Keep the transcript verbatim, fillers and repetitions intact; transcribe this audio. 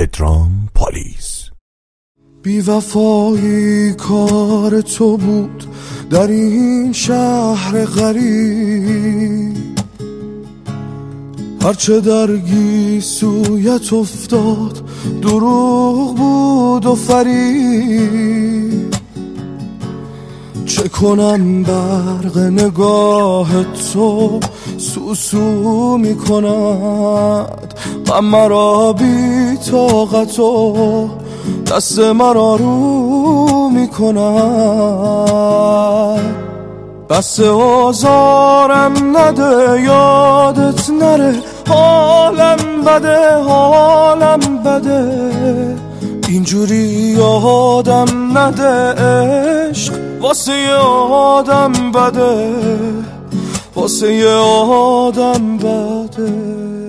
پدرام پالیز. بی وفایی کار تو بود در این شهر غریب، هرچه در گیسویت افتاد دروغ بود و فریب. چه کنم برق نگاه تو سوسو می کند، غم مرا بی طاقت و دست مرا رو می کند. بس آزارم نده یادت نره، حالم بده حالم بده، اینجوری یادم نده. عشق واسه آدم بده، واسه آدم بده.